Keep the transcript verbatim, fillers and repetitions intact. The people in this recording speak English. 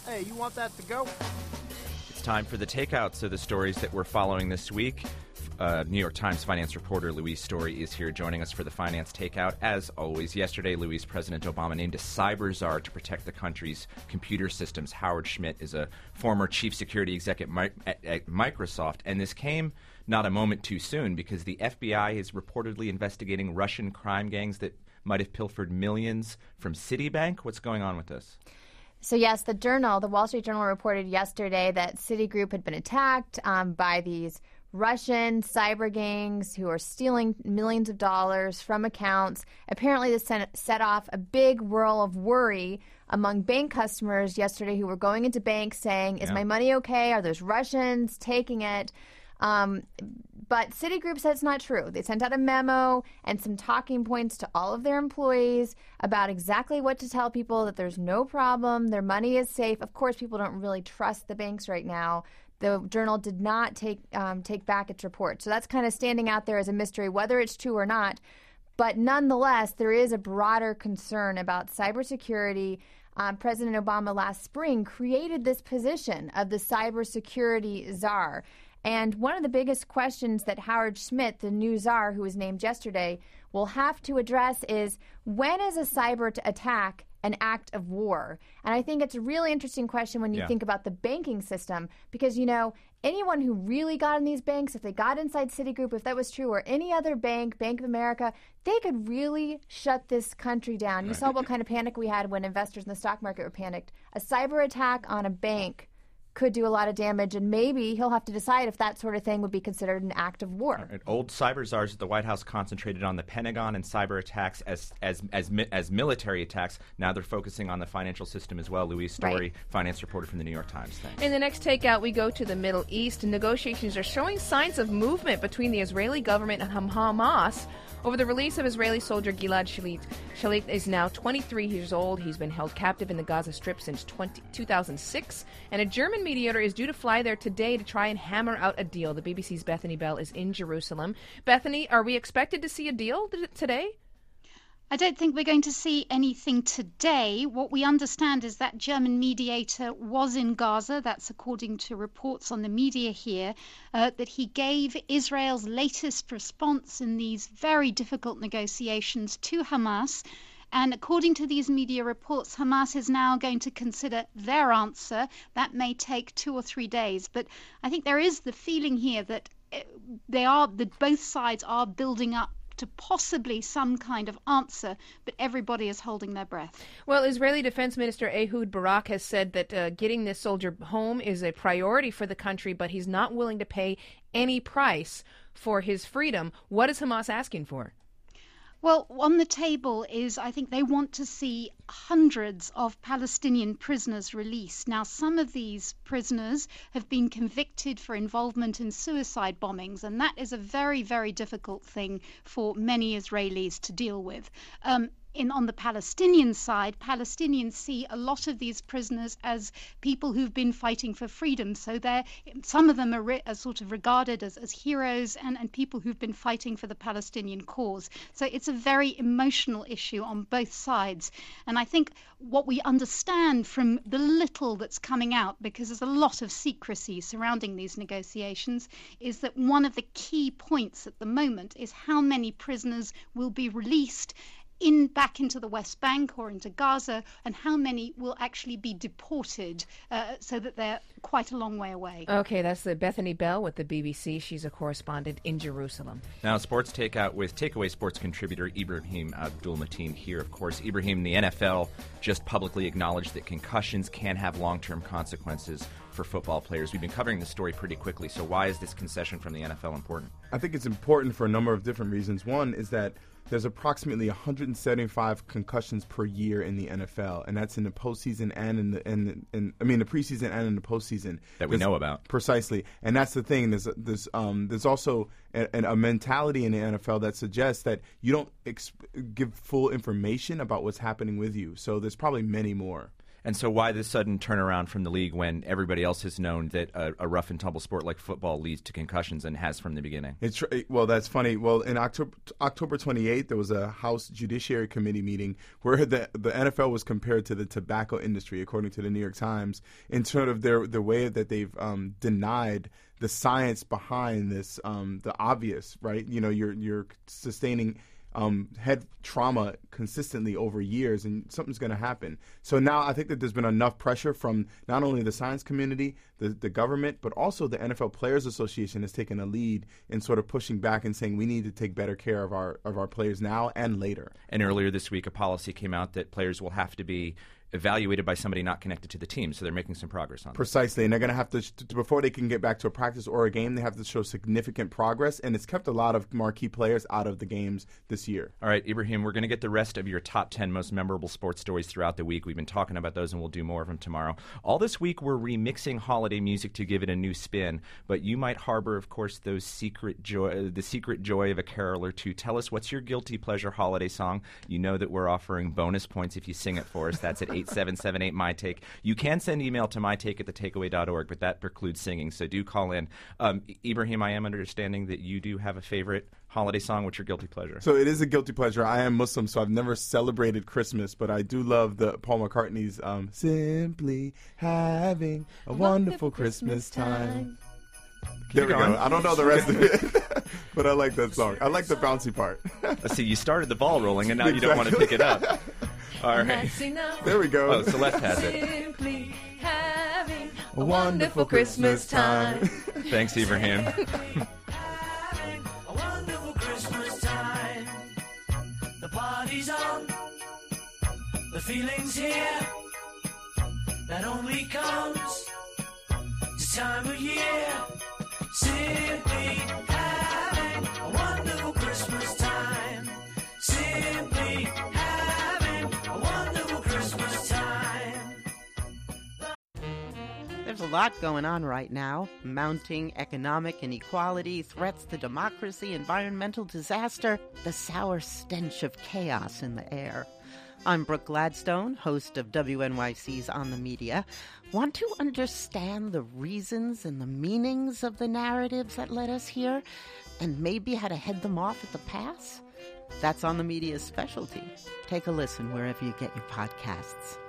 Hey, you want that to go? It's time for the takeout. So the stories that we're following this week. Uh, New York Times finance reporter Louise Story is here joining us for the Finance Takeout. As always, yesterday, Louise, President Obama named a cyber czar to protect the country's computer systems. Howard Schmidt is a former chief security exec at, Mi- at, at Microsoft, and this came not a moment too soon because the F B I is reportedly investigating Russian crime gangs that might have pilfered millions from Citibank. What's going on with this? So yes, the Journal, the Wall Street Journal reported yesterday that Citigroup had been attacked um, by these Russian cyber gangs who are stealing millions of dollars from accounts. Apparently, this set off a big whirl of worry among bank customers yesterday who were going into banks saying, is yeah. my money okay? Are those Russians taking it? Um, but Citigroup said it's not true. They sent out a memo and some talking points to all of their employees about exactly what to tell people, that there's no problem, their money is safe. Of course, people don't really trust the banks right now. The Journal did not take um, take back its report. So that's kind of standing out there as a mystery, whether it's true or not. But nonetheless, there is a broader concern about cybersecurity. Um, President Obama last spring created this position of the cybersecurity czar. And one of the biggest questions that Howard Schmidt, the new czar who was named yesterday, will have to address is, when is a cyber t- attack an act of war? And I think it's a really interesting question when you yeah. think about the banking system, because, you know, anyone who really got in these banks, if they got inside Citigroup, if that was true, or any other bank, Bank of America, they could really shut this country down. You right. saw what kind of panic we had when investors in the stock market were panicked. A cyber attack on a bank could do a lot of damage, and maybe he'll have to decide if that sort of thing would be considered an act of war. Right. Old cyber czars at the White House concentrated on the Pentagon and cyber attacks as as as as military attacks. Now they're focusing on the financial system as well. Louise Story, right. finance reporter from the New York Times. Thanks. In the next takeout, we go to the Middle East. Negotiations are showing signs of movement between the Israeli government and Hamas over the release of Israeli soldier Gilad Shalit. Shalit is now twenty-three years old. He's been held captive in the Gaza Strip since two thousand six, and a German mediator is due to fly there today to try and hammer out a deal. The B B C's Bethany Bell is in Jerusalem. Bethany, are we expected to see a deal th- today? I don't think we're going to see anything today. What we understand is that German mediator was in Gaza. That's according to reports on the media here, uh, that he gave Israel's latest response in these very difficult negotiations to Hamas. And according to these media reports, Hamas is now going to consider their answer. That may take two or three days. But I think there is the feeling here that they are, that both sides are building up to possibly some kind of answer, but everybody is holding their breath. Well, Israeli Defense Minister Ehud Barak has said that uh, getting this soldier home is a priority for the country, but he's not willing to pay any price for his freedom. What is Hamas asking for? Well, on the table is, I think they want to see hundreds of Palestinian prisoners released. Now, some of these prisoners have been convicted for involvement in suicide bombings, and that is a very, very difficult thing for many Israelis to deal with. Um, In, on the Palestinian side, Palestinians see a lot of these prisoners as people who've been fighting for freedom. So they're, some of them are, re, are sort of regarded as, as heroes and, and people who've been fighting for the Palestinian cause. So it's a very emotional issue on both sides. And I think what we understand from the little that's coming out, because there's a lot of secrecy surrounding these negotiations, is that one of the key points at the moment is how many prisoners will be released in back into the West Bank or into Gaza, and how many will actually be deported, uh, so that they're quite a long way away. Okay, that's the Bethany Bell with the B B C. She's a correspondent in Jerusalem. Now, sports takeout with Takeaway Sports contributor Ibrahim Abdul-Mateen here. Of course, Ibrahim, the N F L just publicly acknowledged that concussions can have long-term consequences for football players. We've been covering this story pretty quickly, so why is this concession from the N F L important? I think it's important for a number of different reasons. One is that there's approximately one hundred seventy-five concussions per year in the N F L, and that's in the postseason and in the in, in I mean the preseason and in the postseason that we there's, know about. Precisely, and that's the thing. There's there's um there's also a, a mentality in the N F L that suggests that you don't exp- give full information about what's happening with you. So there's probably many more. And so why this sudden turnaround from the league when everybody else has known that a, a rough and tumble sport like football leads to concussions and has from the beginning? It's well, that's funny. Well, in October October twenty-eighth, there was a House Judiciary Committee meeting where the the N F L was compared to the tobacco industry, according to the New York Times, in sort of their the way that they've um, denied the science behind this, um, the obvious, right? You know, you're you're sustaining Um, head trauma consistently over years, and something's going to happen. So now I think that there's been enough pressure from not only the science community, the, the government, but also the N F L Players Association has taken a lead in sort of pushing back and saying we need to take better care of our of our players now and later. And earlier this week, a policy came out that players will have to be evaluated by somebody not connected to the team, so they're making some progress on that. Precisely, and they're going to have to, to, before they can get back to a practice or a game, they have to show significant progress, and it's kept a lot of marquee players out of the games this year. All right, Ibrahim, we're going to get the rest of your top ten most memorable sports stories throughout the week. We've been talking about those, and we'll do more of them tomorrow. All this week, we're remixing holiday music to give it a new spin, but you might harbor, of course, those secret joy, the secret joy of a carol or two. Tell us, what's your guilty pleasure holiday song? You know that we're offering bonus points if you sing it for us. That's at eight seven seven eight my take. You can send email to mytake at the takeaway dot org, but that precludes singing, so do call in. Um, Ibrahim, I am understanding that you do have a favorite holiday song. What's your guilty pleasure? So it is a guilty pleasure. I am Muslim, so I've never celebrated Christmas, but I do love the Paul McCartney's um, Simply Having a, a Wonderful, wonderful Christmas, Christmas Time. There we go. I don't know the rest of it, but I like that song. I like the bouncy part. Let's see, you started the ball rolling, and now exactly. You don't want to pick it up. All right. There we go. Oh, Celeste has it. Simply having a, a wonderful Christmas time. Thanks, Ibrahim. Having a wonderful Christmas time. The party's on. The feeling's here. That only comes this time of year. Simply having a wonderful Christmas time. Simply having a wonderful Christmas time. There's a lot going on right now. Mounting economic inequality, threats to democracy, environmental disaster, the sour stench of chaos in the air. I'm Brooke Gladstone, host of W N Y C's On the Media. Want to understand the reasons and the meanings of the narratives that led us here, and maybe how to head them off at the pass? That's On the Media's specialty. Take a listen wherever you get your podcasts.